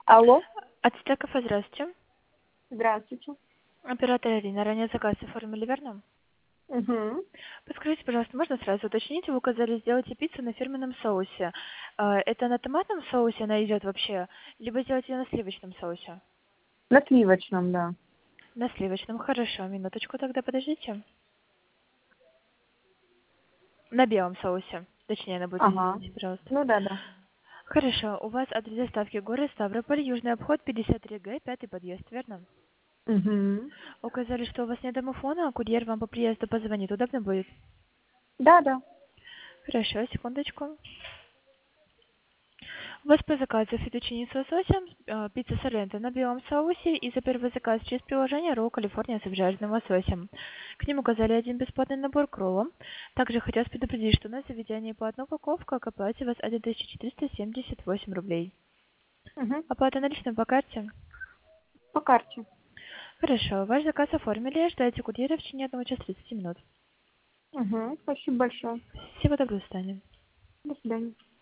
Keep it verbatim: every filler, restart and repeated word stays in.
Алло, Ацтек кафе, здравствуйте. здравствуйте. Оператор Ирина. Ранее заказ оформили, верно? Угу. Подскажите, пожалуйста, можно сразу уточнить? Вы указали, сделайте пиццу на фирменном соусе. А, Это на томатном соусе она идет вообще, либо сделать ее на сливочном соусе? На сливочном, да. На сливочном. Хорошо, минуточку тогда, подождите. На белом соусе. Точнее, она будет, Ага. извините, пожалуйста. Ну да, да. Хорошо, у вас адрес доставки город Ставрополь, Южный обход, пятьдесят три Г, пятый подъезд, верно? Угу. Указали, что у вас нет домофона, а курьер вам по приезду позвонит. Удобно будет? Да, да. Хорошо, секундочку. У вас по заказу фетучини с лососем, э, пицца соренто на белом соусе и за первый заказ через приложение ролл Калифорния с обжаренным лососем. К ним указали один бесплатный набор к роллам. Также хотелось предупредить, что у нас в заведении платная упаковка, к оплате у вас один тысяча четыреста семьдесят восемь рублей. Угу. Оплата наличным по карте? По карте. Хорошо, ваш заказ оформили, ждайте курьера в течение одного часа тридцати минут. Угу. Спасибо большое. Всего доброго, до свидания. До свидания.